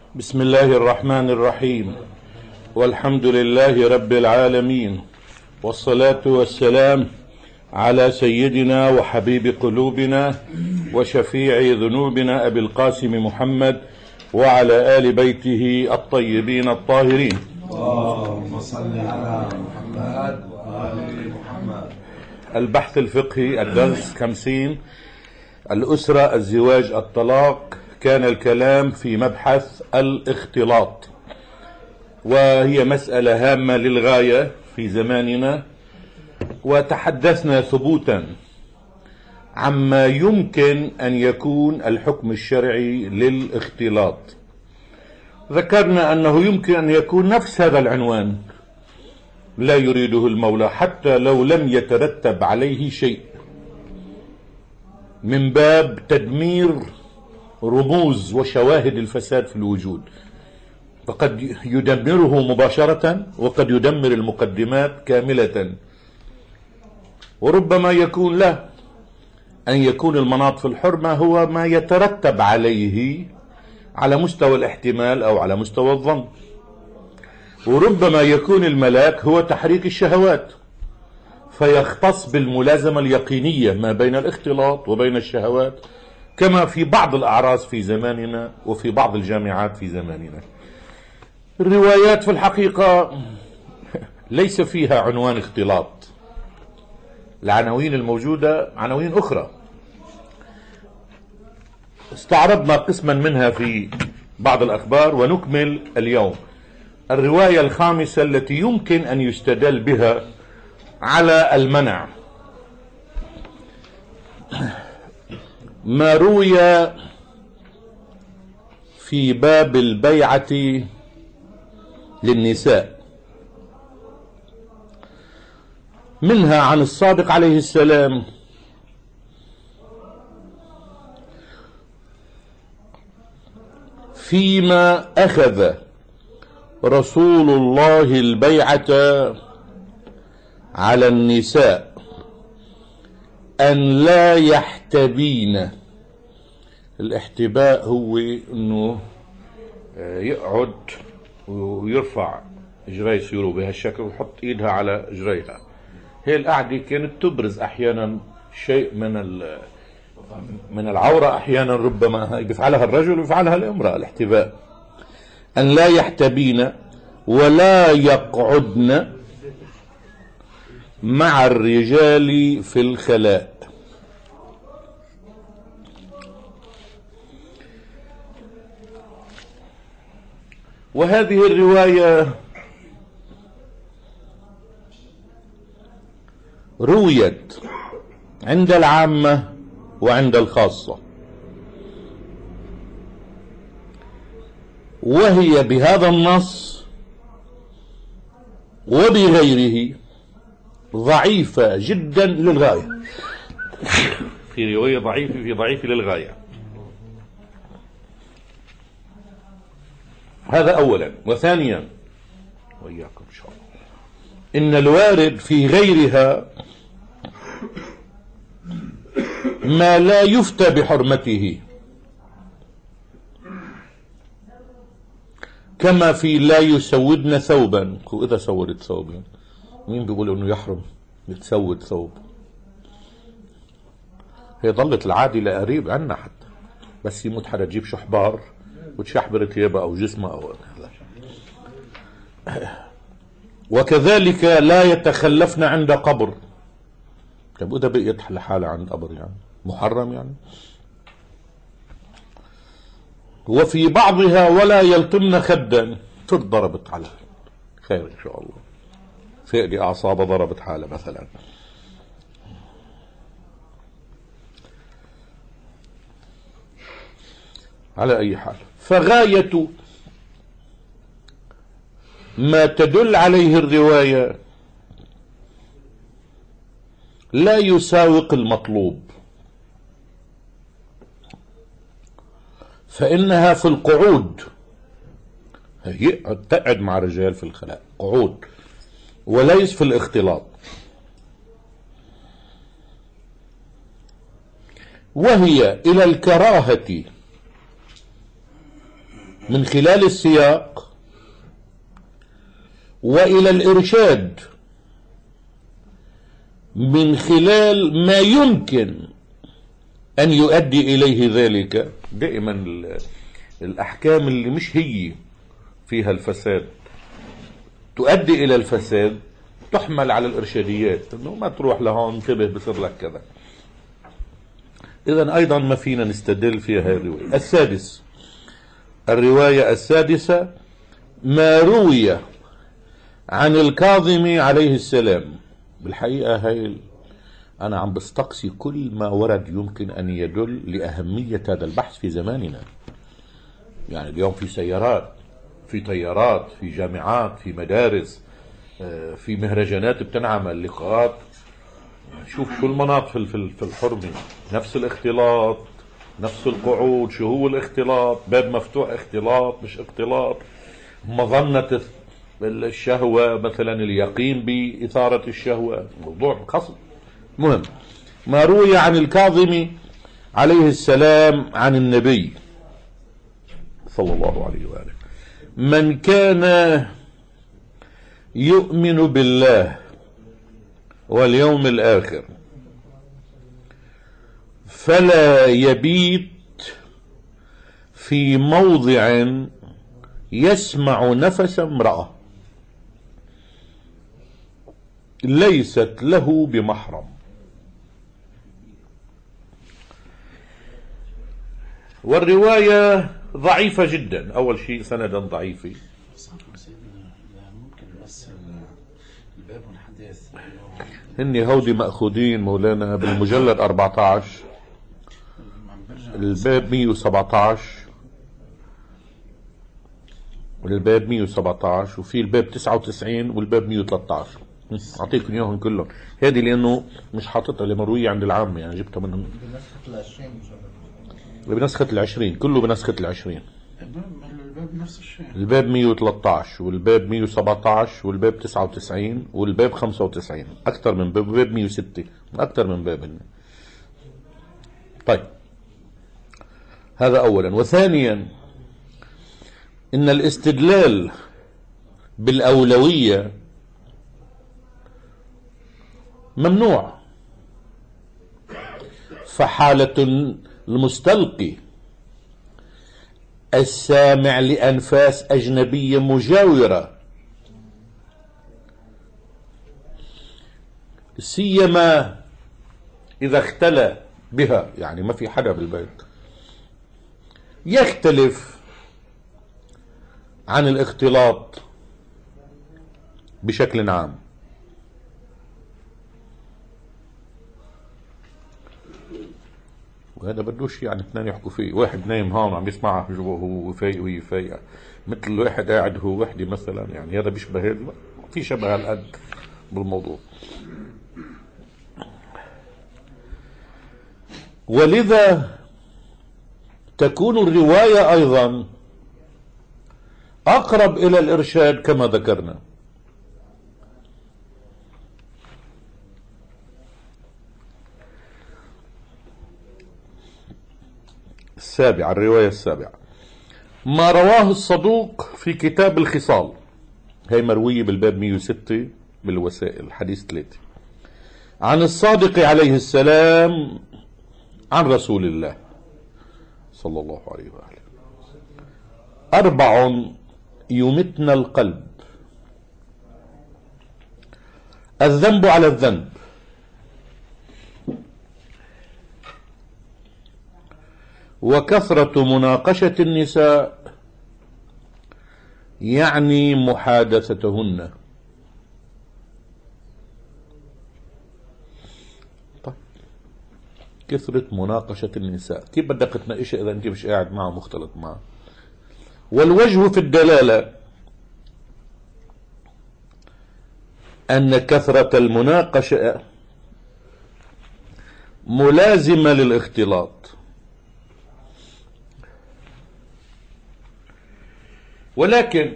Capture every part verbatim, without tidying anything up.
بسم الله الرحمن الرحيم، والحمد لله رب العالمين، والصلاة والسلام على سيدنا وحبيب قلوبنا وشفيع ذنوبنا أبي القاسم محمد وعلى آل بيته الطيبين الطاهرين. اللهم صل على محمد وآل محمد. البحث الفقهي، الدرس خمسين، الأسرة، الزواج، الطلاق. كان الكلام في مبحث الاختلاط، وهي مسألة هامة للغاية في زماننا، وتحدثنا ثبوتا عما يمكن أن يكون الحكم الشرعي للاختلاط. ذكرنا أنه يمكن أن يكون نفس هذا العنوان لا يريده المولى حتى لو لم يترتب عليه شيء، من باب تدمير رموز وشواهد الفساد في الوجود، فقد يدمره مباشرة وقد يدمر المقدمات كاملة، وربما يكون له أن يكون المناط في الحرمة هو ما يترتب عليه على مستوى الاحتمال أو على مستوى الظن، وربما يكون الملاك هو تحريك الشهوات فيختص بالملازمة اليقينية ما بين الاختلاط وبين الشهوات، كما في بعض الأعراس في زماننا وفي بعض الجامعات في زماننا. الروايات في الحقيقة ليس فيها عنوان اختلاط، العناوين الموجودة عناوين أخرى استعرضنا قسما منها في بعض الأخبار، ونكمل اليوم الرواية الخامسة التي يمكن أن يستدل بها على المنع. ما روي في باب البيعة للنساء، منها عن الصادق عليه السلام فيما أخذ رسول الله البيعة على النساء أن لا يحتبين. الاحتباء هو أنه يقعد ويرفع اجري يصيروا بهالشكل ويحط ايدها على اجريها. هي القعدة كانت تبرز احيانا شيء من من العورة، احيانا ربما يفعلها الرجل ويفعلها الامرأة. الاحتباء ان لا يحتبين ولا يقعدن مع الرجال في الخلاء. وهذه الرواية رويت عند العامة وعند الخاصة، وهي بهذا النص وبغيره ضعيفة جدا للغاية. في رواية ضعيفة في ضعيفة للغاية، هذا أولا. وثانيا وإياكم إن شاء الله، إن الوارد في غيرها ما لا يفتى بحرمته، كما في لا يسودن ثوبا. إذا سودت ثوبا، مين بيقول إنه يحرم بتسود ثوب؟ هي ظلت العادة لقريب عنا حتى، بس يموت حدا تجيب شحبار وتشحبر ثيابها أو جسمها أو هذا. وكذلك لا يتخلفن عند قبر. طيب وده بقيت لحالة عند قبر يعني محرم يعني. وفي بعضها ولا يلطمن خدا. ضربت على خير إن شاء الله، فئد أعصابها ضربت حالة مثلا. على أي حال، فغاية ما تدل عليه الرواية لا يساوق المطلوب، فإنها في القعود. هي تقعد مع رجال في الخلاء قعود، وليس في الاختلاط. وهي إلى الكراهة من خلال السياق وإلى الإرشاد من خلال ما يمكن أن يؤدي إليه ذلك. دائما الأحكام اللي مش هي فيها الفساد تؤدي إلى الفساد تحمل على الإرشاديات، إنه ما تروح لهون انتبه بصير لك كذا. إذن أيضا ما فينا نستدل فيها هذه الرواية. السادس، الرواية السادسة ما روي عن الكاظم عليه السلام. بالحقيقة هاي أنا عم بستقصي كل ما ورد يمكن أن يدل لأهمية هذا البحث في زماننا. يعني اليوم في سيارات، في طيارات، في جامعات، في مدارس، في مهرجانات بتنعمل، لقاءات. شوف كل مناطق في الحرمة نفس الاختلاط، نفس القعود. شو هو الاختلاط؟ باب مفتوح، اختلاط مش اختلاط، مظنة الشهوة مثلا، اليقين بإثارة الشهوة، موضوع خاص. مهم ما روي عن الكاظم عليه السلام عن النبي صلى الله عليه وآله: من كان يؤمن بالله واليوم الآخر فلا يبيت في موضع يسمع نفس امرأة ليست له بمحرم. والرواية ضعيفة جدا. أول شيء سندا ضعيف. هني هودي مأخوذين مولانا بالمجلد أربعة عشر، الباب مية وسبعة عشر، والباب مية وسبعة عشر، وفي الباب تسعة وتسعين، والباب مية وثلاثة عشر. أعطيكم إياهم كلهم. هذه لأنه مش حاططها لمروية عند العامة، يعني جبتها منهم بنسخة العشرين، كله بنسخة العشرين. الباب نفس الشيء، الباب مية وثلاثة عشر، والباب مية وسبعة عشر، والباب تسعة وتسعين، والباب خمسة وتسعين. أكثر من باب، باب مية وستة، أكثر من باب. طيب هذا أولا. وثانيا إن الاستدلال بالأولوية ممنوع. فحالة المستلقي السامع لأنفاس أجنبية مجاورة، سيما إذا اختلى بها، يعني ما في حدا بالبيت، يختلف عن الاختلاط بشكل عام. وهذا بدوش يعني اثنين يحكوا فيه، واحد نايم هون عم يسمعها هو فايق وهي فايقة، مثل واحد قاعد هو وحدي مثلا. يعني هذا بيشبه هذا، في شبه هالقد بالموضوع. ولذا تكون الرواية أيضا أقرب إلى الإرشاد كما ذكرنا. السابعة، الرواية السابعة ما رواه الصدوق في كتاب الخصال. هي مروية بالباب مية وستة بالوسائل، حديث ثلاثة، عن الصادق عليه السلام عن رسول الله صلى الله عليه وآله: أربع يمتن القلب: الذنب على الذنب، وكثرة مناقشة النساء يعني محادثتهن. طيب كثرة مناقشة النساء، كيف بدك تناقشها إذا أنت مش قاعد معه مختلط معه؟ والوجه في الدلالة أن كثرة المناقشة ملازمة للاختلاط. ولكن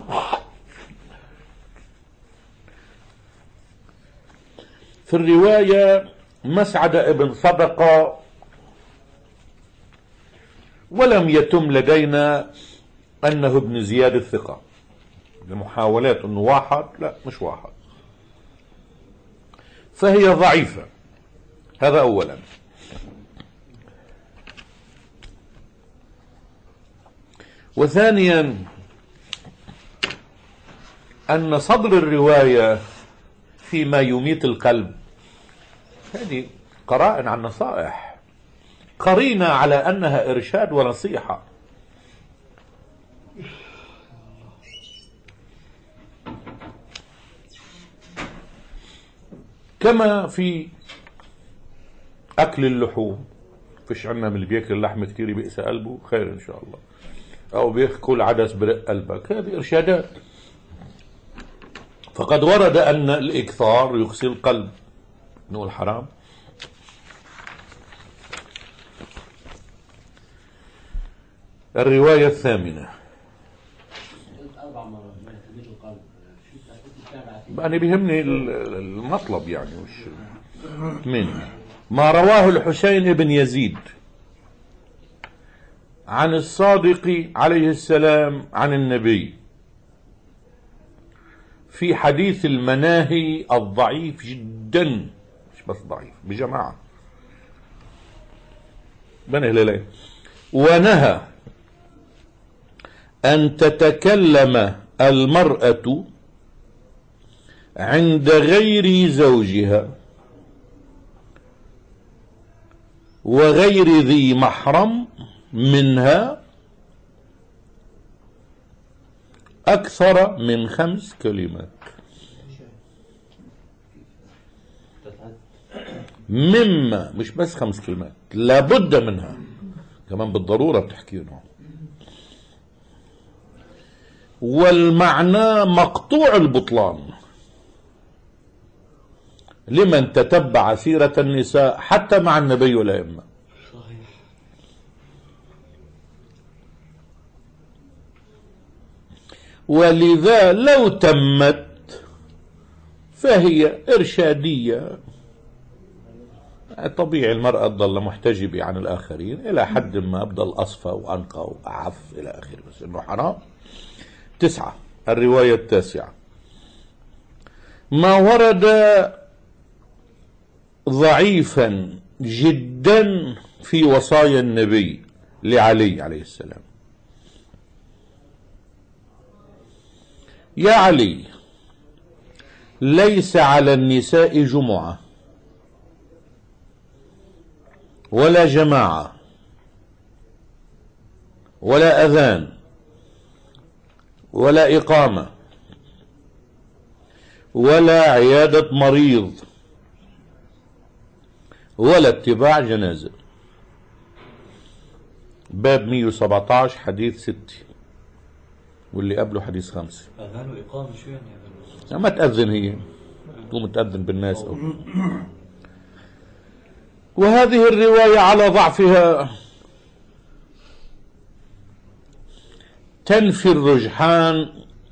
في الرواية مسعد ابن صدقة ولم يتم لدينا أنه ابن زياد الثقة، لمحاولات أنه واحد، لا مش واحد، فهي ضعيفة. هذا أولا. وثانيا أن صدر الرواية فيما يميت القلب هذه قرائن عن نصائح، قرينة على أنها إرشاد ونصيحة. كما في أكل اللحوم، فيش عنا من اللي بياكل اللحم كتير بئس قلبه، خير إن شاء الله، أو بياكل عدس برق قلبك، هذه إرشادات. فقد ورد أن الإكثار يغسل القلب، نقول حرام. الرواية الثامنة، أنا بيهمني المطلب يعني وش من ما رواه الحسين بن يزيد عن الصادق عليه السلام عن النبي في حديث المناهي الضعيف جدا، مش بس ضعيف، بجماعة بني هلالين، ونهى أن تتكلم المرأة عند غير زوجها وغير ذي محرم منها أكثر من خمس كلمات، مما مش بس خمس كلمات، لابد منها كمان بالضرورة بتحكي لهم. والمعنى مقطوع البطلان لمن تتبع سيرة النساء حتى مع النبي والأئمة. ولذا لو تمت فهي إرشادية، طبيعي المرأة تظل محتجبة عن الآخرين إلى حد ما، أفضل أصفى وأنقى وأعف إلى آخره، بس إنه حرام. تسعة، الرواية التاسعة، ما ورد ضعيفا جدا في وصايا النبي لعلي عليه السلام. يا علي، ليس على النساء جمعة ولا جماعة ولا أذان ولا إقامة ولا عيادة مريض ولا اتباع جنازة. باب مئة وسبعة عشر حديث ستة، واللي قبله حديث خمسة. أذان وإقامة شو يعني؟ ما تأذن، هي تقوم تأذن بالناس أو. وهذه الرواية على ضعفها تنفي الرجحان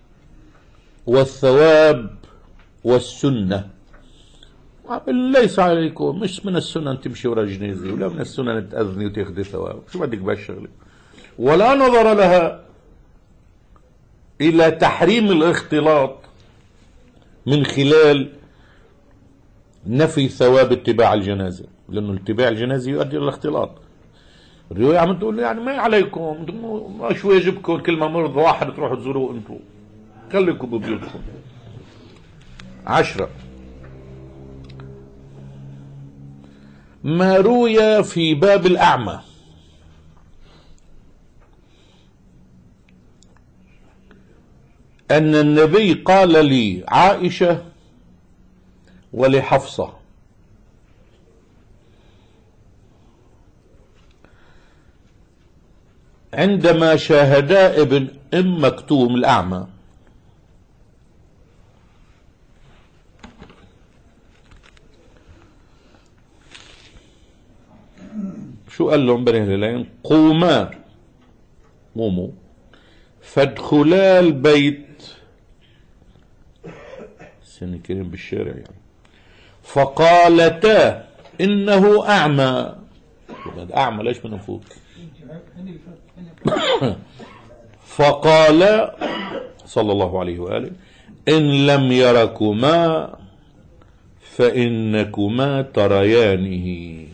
والثواب والسنة. ليس عليكم، مش من السنة أن تمشي ورا جنازة، ولا من السنة أن تأذني وتاخذي ثواب، شو بدك بهالشغلة؟ ولا نظر لها إلى تحريم الاختلاط من خلال نفي ثواب اتباع الجنازة، لأنه اتباع الجنازة يؤدي إلى الاختلاط. الرواية عم تقول يعني ما عليكم، ما شو يجبكم كل ما مرض واحد تروحوا تزوروه انتم، خليكم ببيوتكم. عشرة، ما روي في باب الأعمى أن النبي قال لي عائشة ولحفصة عندما شاهدا ابن ام مكتوم الأعمى، شو قال لهم بني هلالين؟ قوما قوموا فادخلا البيت، سنة كريم بالشارع يعني، فقالتا إنه أعمى. أعمى ليش ما نفوت؟ فقال صلى الله عليه وآله: إن لم يركما فإنكما تريانه.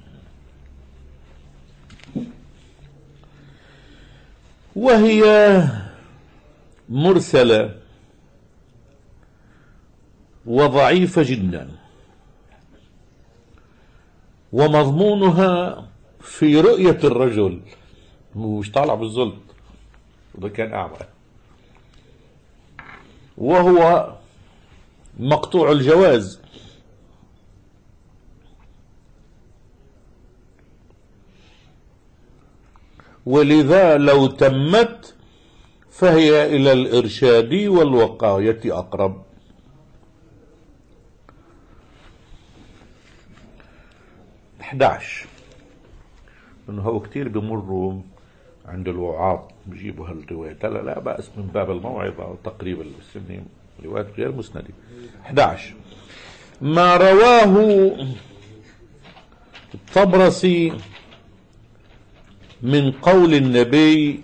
وهي مرسلة وضعيفة جدا، ومضمونها في رؤية الرجل، مش طالع بالظلط، وده كان أعمى، وهو مقطوع الجواز. ولذا لو تمت فهي إلى الإرشاد والوقاية أقرب. أحد عشر، إنه هو كتير بمروا عند الوعاظ بيجيبوا هالروايات، لا لا بأس من باب الموعظة وتقريب السنة، روايات غير مسندة. أحد عشر، ما رواه الطبرسي من قول النبي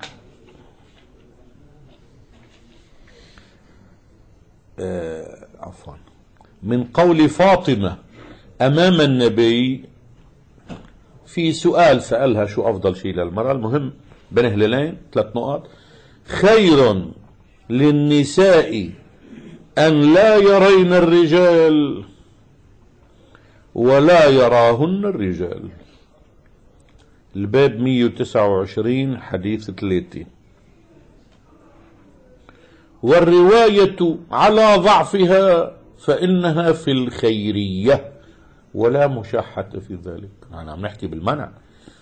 آه عفوا من قول فاطمة أمام النبي في سؤال سألها شو أفضل شيء للمرأة، المهم بين هلالين ثلاث نقط: خير للنساء أن لا يرين الرجال ولا يراهن الرجال. الباب مئة وتسعة وعشرين حديث ثلاثين. والرواية على ضعفها فإنها في الخيرية ولا مشاحة في ذلك. أنا عم نحكي بالمنع.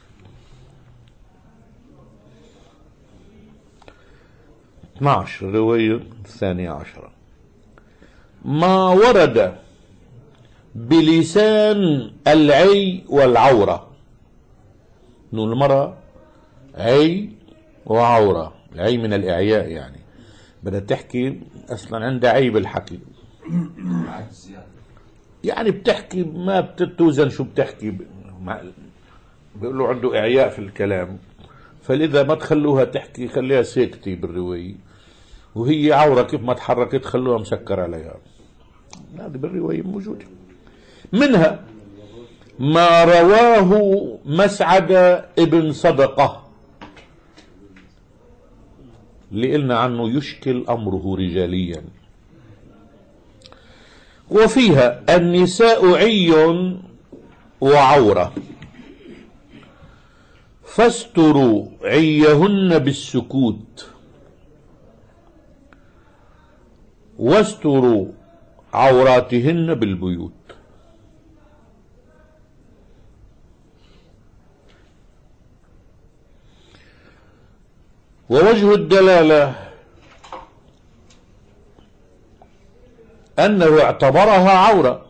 اثني عشر، الرواية الثانية عشرة: ما ورد بلسان العي والعورة. إنه المرأة عي وعورة، العي من الإعياء، يعني بدها تحكي أصلا عندها عيب الحكي، يعني بتحكي ما بتتوزن شو بتحكي، بيقولوا عنده إعياء في الكلام، فلذا ما تخلوها تحكي، خليها ساكتة بالرواية، وهي عورة كيف ما تحركت خلوها مسكر عليها. هذه بالرواية موجودة. منها ما رواه مسعد ابن صدقة اللي قلنا عنه يشكل أمره رجاليا، وفيها: النساء عي وعورة فاستروا عيهن بالسكوت واستروا عوراتهن بالبيوت. ووجه الدلالة أنه اعتبرها عورة،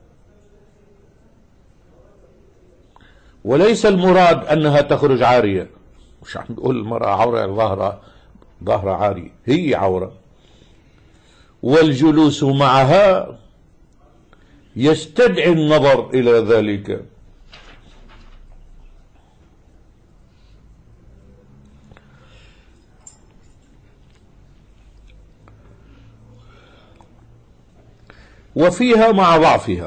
وليس المراد أنها تخرج عارية. مش عم نقول المرأة عورة ظاهرة ظاهرة عارية، هي عورة، والجلوس معها يستدعي النظر إلى ذلك. وفيها مع ضعفها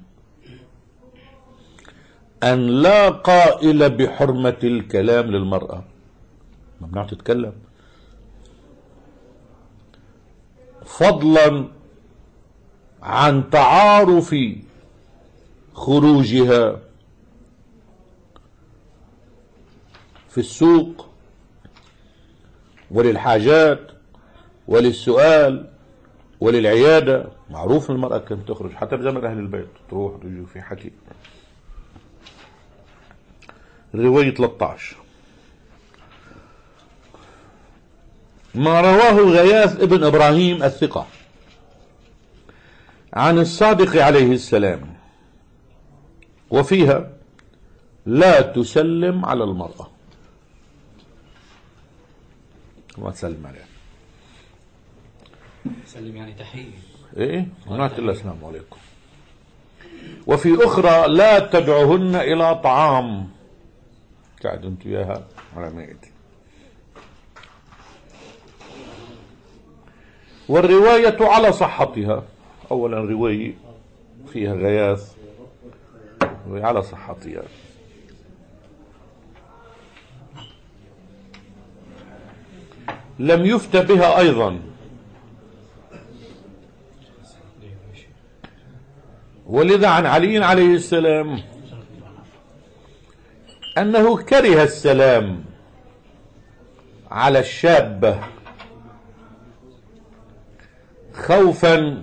أن لا قائل بحرمة الكلام للمرأة، ممنوع تتكلم، فضلا عن تعارف خروجها في السوق وللحاجات وللسؤال وللعيادة. معروف المرأة كانت تخرج حتى بزمن أهل البيت، تروح وتجي في حكي. الرواية ثلاثة عشر: ما رواه غياث ابن إبراهيم الثقة عن الصادق عليه السلام، وفيها: لا تسلم على المرأة. ما تسلم عليها، سلم يعني تحية، ايه هناك الا السلام عليكم. وفي اخرى: لا تدعوهن الى طعام، قاعد انت وياها على مائدة. والرواية على صحتها. أولا رواية فيها غياث على صحتها. لم يفت بها أيضا، ولذا عن علي عليه السلام أنه كره السلام على الشابة خوفا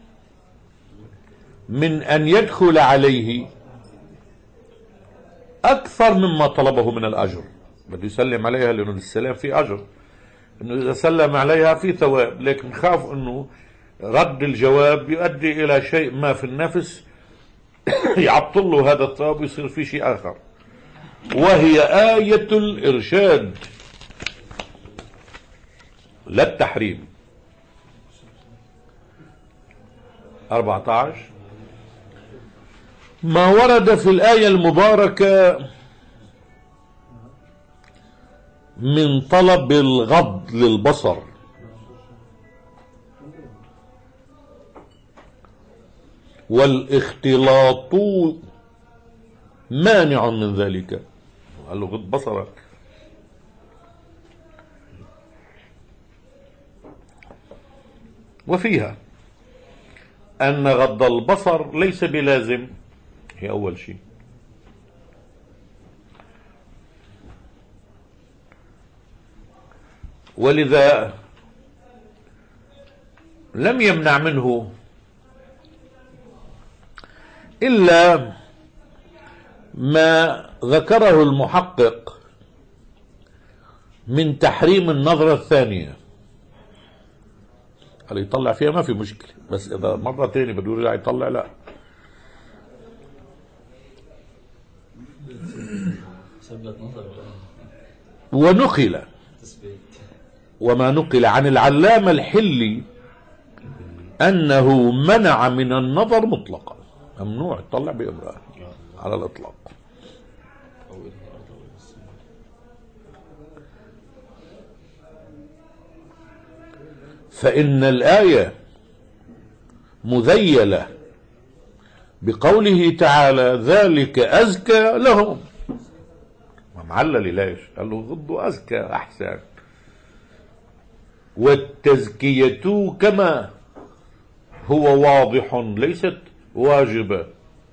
من أن يدخل عليه أكثر مما طلبه من الأجر. بده يسلم عليها لأنه السلام في أجر، أنه إذا سلم عليها في ثواب، لكن خاف أنه رد الجواب يؤدي إلى شيء ما في النفس يعطل له هذا الثواب ويصير في شيء آخر. وهي آية الإرشاد لا التحريم. أربعة عشر ما ورد في الآية المباركة من طلب الغض للبصر والاختلاط مانع من ذلك. قال له غض بصرك. وفيها أن غض البصر ليس بلازم، هي أول شيء. ولذا لم يمنع منه إلا ما ذكره المحقق من تحريم النظرة الثانية. قال يطلع فيها ما في مشكلة، بس إذا مرة ثانية بده يرجع يطلع لا. ونقل وما نقل عن العلامة الحلي أنه منع من النظر مطلقا، ممنوع يطلع بإمرأة على الإطلاق. فإن الآية مذيلة بقوله تعالى ذلك أزكى لهم. معلل ليش؟ قال له غضوا أزكى أحسن. والتزكية كما هو واضح ليست واجبة،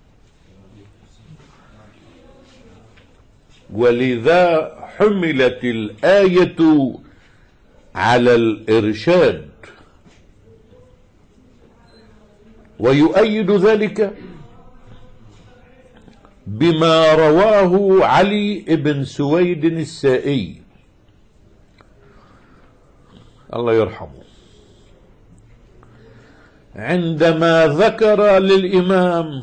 ولذا حملت الآية على الإرشاد. ويؤيد ذلك بما رواه علي بن سويد السائي الله يرحمه، عندما ذكر للإمام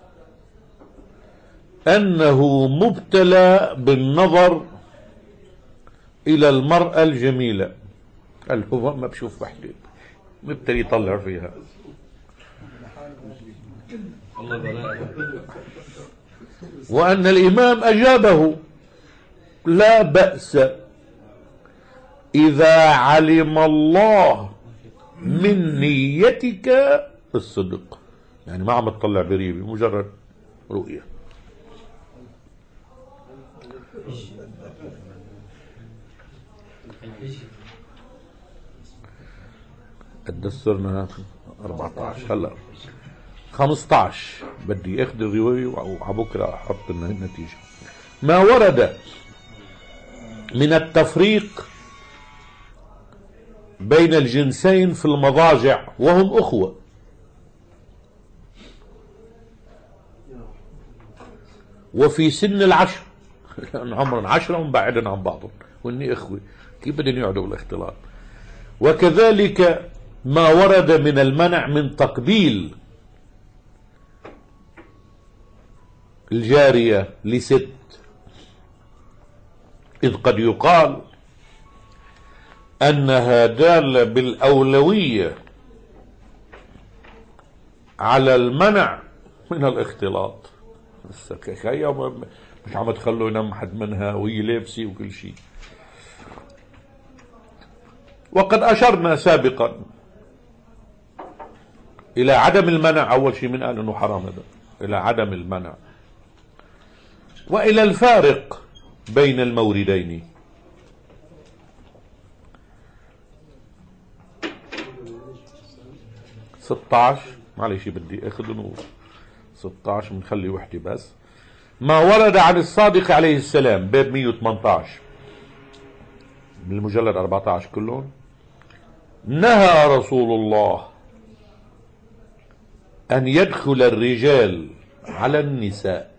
أنه مبتلى بالنظر إلى المرأة الجميلة. قال هو ما بشوف وحدة، مبتلي يطلع فيها. وأن الإمام أجابه لا بأس إذا علم الله من نيتك الصدق، يعني ما عم تطلع بريبي، مجرد رؤية. قدسرنا أربعة عشر، هلا خمسة عشر بدي اخذ الرواية وعبكرة احط النتيجة. ما ورد من التفريق بين الجنسين في المضاجع وهم أخوة، وفي سن العشر، لأن عمرا عشرة ومبعدن عن بعضهم، وإني إخوة كيف بدهم يقعدوا بالاختلاط. وكذلك ما ورد من المنع من تقبيل الجارية لست، إذ قد يقال أنها دالة بالأولوية على المنع من الاختلاط. مش عم تخلوا ينام حد منها وهي لابسة وكل شيء. وقد أشرنا سابقا إلى عدم المنع. أول شيء من قال أنه حرام هذا، إلى عدم المنع، وإلى الفارق بين الموردين. ستة عشر معلش بدي اخذ نور ستة عشر بنخلي وحدة بس. ما ورد عن الصادق عليه السلام باب مئة وثمانية عشر من المجلد أربعة عشر كلهم. نهى رسول الله أن يدخل الرجال على النساء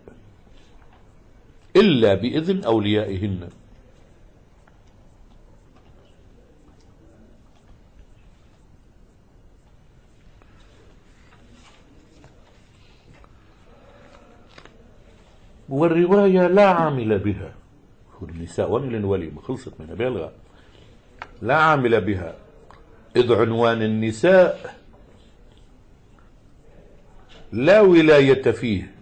إلا بإذن أوليائهن. والرواية لا عامل بها. النساء وين الوليمة خلصت منها بيلغى، لا عامل بها، إذ عنوان النساء لا ولاية فيه،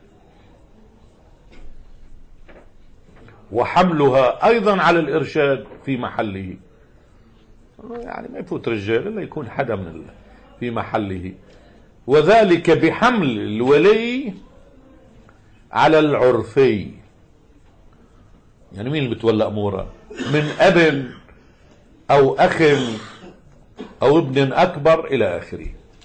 وحملها أيضا على الإرشاد في محله. يعني ما يفوت رجال إلا يكون حدا من في محله، وذلك بحمل الولي على العرفي. يعني مين اللي بتولى أموره؟ من أب أو أخ أو ابن أكبر إلى آخره.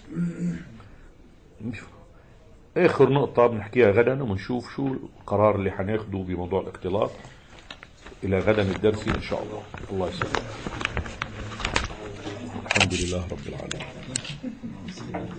آخر نقطة بنحكيها غدا وبنشوف شو القرار اللي حناخده بموضوع الاختلاط. إلى غدا الدرس إن شاء الله. الله يسلمك. الحمد لله رب العالمين.